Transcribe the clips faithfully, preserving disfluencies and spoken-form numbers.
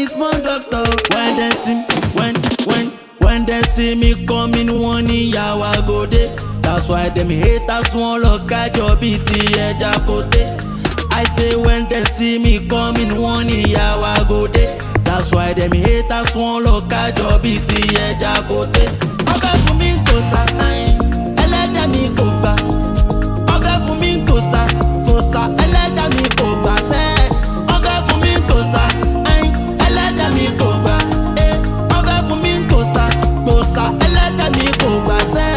small doctor. When they see, when, when, when they see me coming, one yaw I go dey. That's why them haters won't look at your B T eja kote. I say when they see me coming, one yaw I go dey. That's why them haters won't look at your B T eja kote. Oga fún mi kò sá, ẹlẹ́dàá mi kò gbà. Oga fún mi kò sá, kò sá, ẹlẹ́dàá mi kò gbà sẹ́. Oga fún mi kò sá, ẹlẹ́dàá mi kò gbà. Oga fún mi kò sá, kò sá, ẹlẹ́dàá mi kò gbà sẹ́.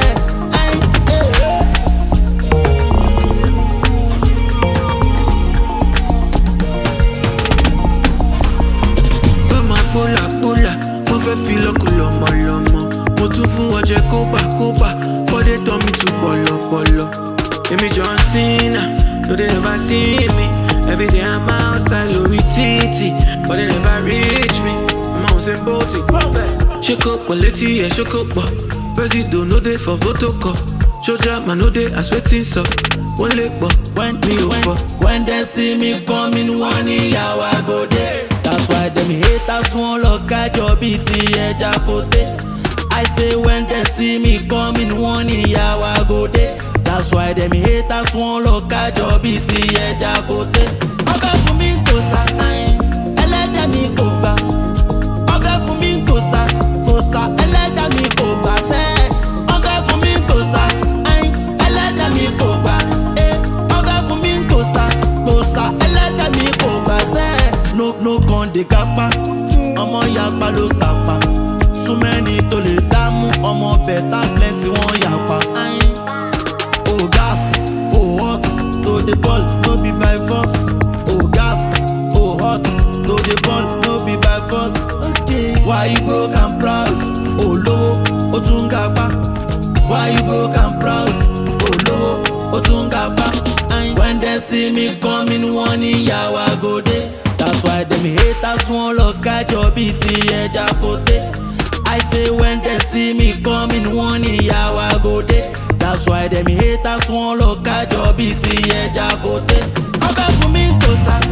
Pola pola, mo fẹ́ fi lọ́kùn lọ́mọ lọ́mọ. Mo tún fún wọn jẹ kóbà kóbà, for they turn me to pọ̀lọpọ̀lọ. Èmi John Cena, no they never see me. Every day I'm outside lórí títì, but they never reach me. Mama Usain Bolt, ṣé kò pọ̀ létí ẹ̀ ṣé kò pọ̀? President no dey for protocol, soldier man no dey as wetin sọ. Wọ́n lè pọ̀, mi ò fọ́. When they see me coming, one yaw I go dey. That's why them haters won't look at your B T eja kote. I say when they see me coming, one yaw I go dey. That's why them haters won't look at your B T eja kote. Oga fún mi kò sá, ẹlẹ́dàá mi kò gbà. Oga fún mi kò sá, kò sá, ẹlẹ́dàá mi kò gbà sẹ́. Oga fún mi kò sá, ẹlẹ́dàá mi kò gbà. Oga fún mi kò sá, kò sá, ẹlẹ́dàá mi kò gbà sẹ́. No, no con de kapa, ọmọ yapa ló sapa. So many tó lè dámú, ọmọ better plenty wọ́n yapa. Oh gas, oh hot, to the ball, no be by force. Oh gas, oh hot, to the ball, no be by force. Okay. Why you broke and proud? Oh lówó, ó tún gapá. Why you broke and proud? Oh lówó, ó tún gapá. When they see me coming, one yaw I go dey. That's why them haters won't look at your B T eja kote. I say when they see me coming, one yaw I go dey. That's why them haters won't look at your B T eja kote. Oga fún mi kò sá.